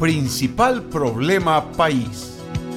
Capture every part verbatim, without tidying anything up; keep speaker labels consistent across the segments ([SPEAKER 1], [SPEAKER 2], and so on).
[SPEAKER 1] principal problema país.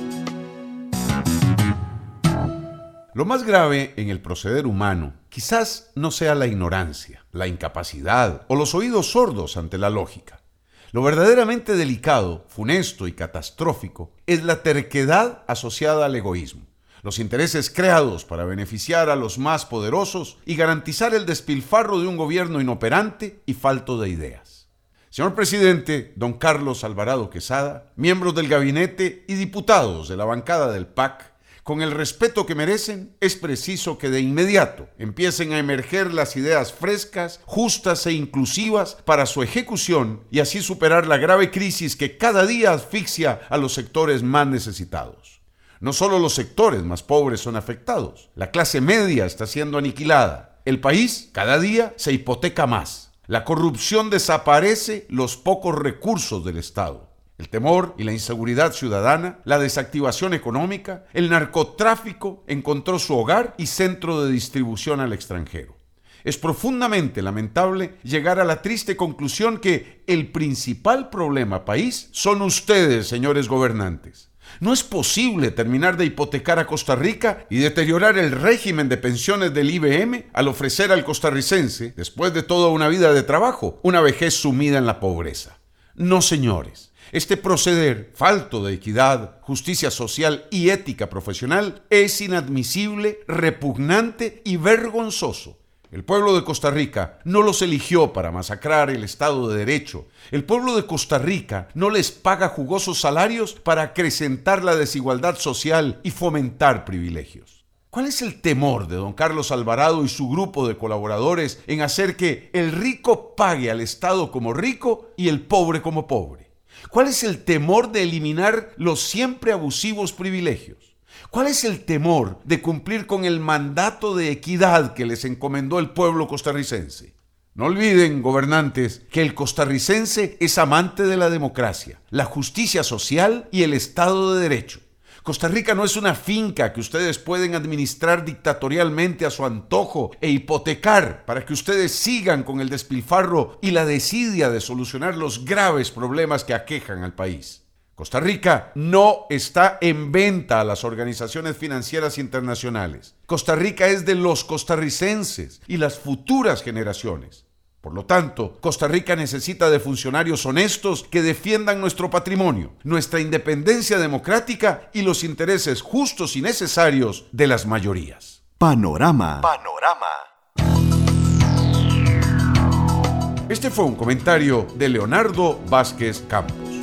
[SPEAKER 1] Lo más grave en el proceder humano quizás no sea la ignorancia, la incapacidad o los oídos sordos ante la lógica. Lo verdaderamente delicado, funesto y catastrófico es la terquedad asociada al egoísmo, los intereses creados para beneficiar a los más poderosos y garantizar el despilfarro de un gobierno inoperante y falto de ideas. Señor presidente, don Carlos Alvarado Quesada, miembros del gabinete y diputados de la bancada del P A C, con el respeto que merecen, es preciso que de inmediato empiecen a emerger las ideas frescas, justas e inclusivas para su ejecución y así superar la grave crisis que cada día asfixia a los sectores más necesitados. No solo los sectores más pobres son afectados, la clase media está siendo aniquilada. El país cada día se hipoteca más. La corrupción desaparece los pocos recursos del Estado. El temor y la inseguridad ciudadana, la desactivación económica, el narcotráfico encontró su hogar y centro de distribución al extranjero. Es profundamente lamentable llegar a la triste conclusión que el principal problema país son ustedes, señores gobernantes. No es posible terminar de hipotecar a Costa Rica y deteriorar el régimen de pensiones del I B M al ofrecer al costarricense, después de toda una vida de trabajo, una vejez sumida en la pobreza. No, señores. Este proceder, falto de equidad, justicia social y ética profesional, es inadmisible, repugnante y vergonzoso. El pueblo de Costa Rica no los eligió para masacrar el Estado de Derecho. El pueblo de Costa Rica no les paga jugosos salarios para acrecentar la desigualdad social y fomentar privilegios. ¿Cuál es el temor de don Carlos Alvarado y su grupo de colaboradores en hacer que el rico pague al Estado como rico y el pobre como pobre? ¿Cuál es el temor de eliminar los siempre abusivos privilegios? ¿Cuál es el temor de cumplir con el mandato de equidad que les encomendó el pueblo costarricense? No olviden, gobernantes, que el costarricense es amante de la democracia, la justicia social y el Estado de Derecho. Costa Rica no es una finca que ustedes pueden administrar dictatorialmente a su antojo e hipotecar para que ustedes sigan con el despilfarro y la desidia de solucionar los graves problemas que aquejan al país. Costa Rica no está en venta a las organizaciones financieras internacionales. Costa Rica es de los costarricenses y las futuras generaciones. Por lo tanto, Costa Rica necesita de funcionarios honestos que defiendan nuestro patrimonio, nuestra independencia democrática y los intereses justos y necesarios de las mayorías.
[SPEAKER 2] Panorama. Panorama.
[SPEAKER 1] Este fue un comentario de Leonardo Vázquez Campos.